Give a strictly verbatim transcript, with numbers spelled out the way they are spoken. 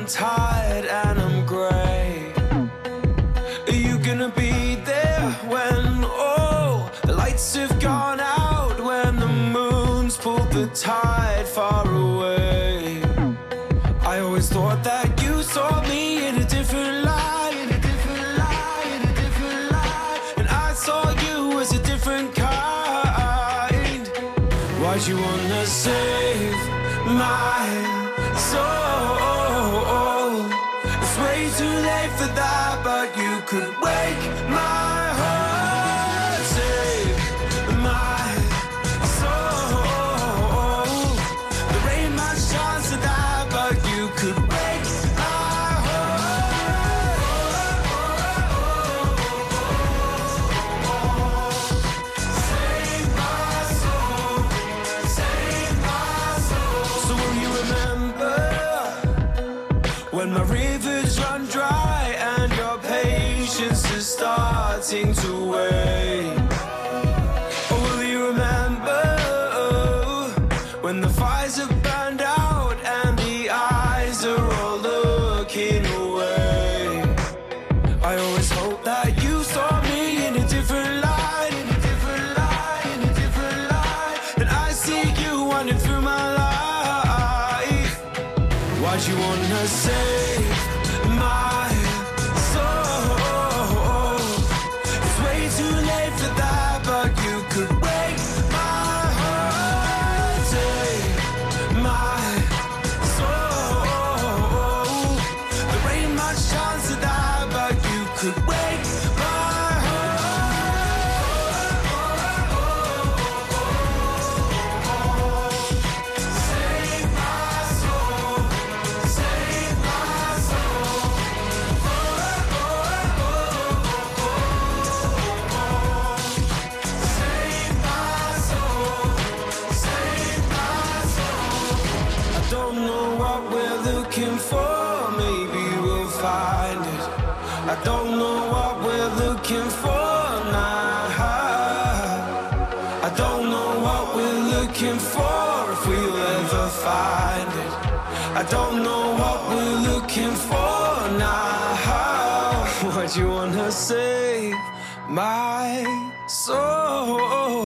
tired and I'm grey. Are you gonna be there when all the lights have gone out, when the moon's pulled the tide far away? I always thought that you saw me in a different light, in a different light, in a different light, and I saw you as a different kind. Why'd you wanna save my soul? It's way too late for that, but you could wake my heart, save my soul. There ain't much chance of that, but you could wake my heart. Save my soul, save my soul. So will you remember when my rivers run dry and your patience is starting to wane? Or will you remember when the fires have burned out and the eyes are all looking away? I always hope that you saw me in a different light, in a different light, in a different light, and I see you wandering through my life. Why'd you wanna save my soul? It's way too late for that, but you could wake my heart, save my soul. There ain't much chance of that, but you could wake my heart. Save my soul, save my soul. Save my soul, save my soul. I don't know what we're looking for, maybe we'll find it. I don't know what we're looking for now. I don't know what we're looking for, if we'll ever find it. I don't know what we're looking for now. Why'd you wanna save my soul?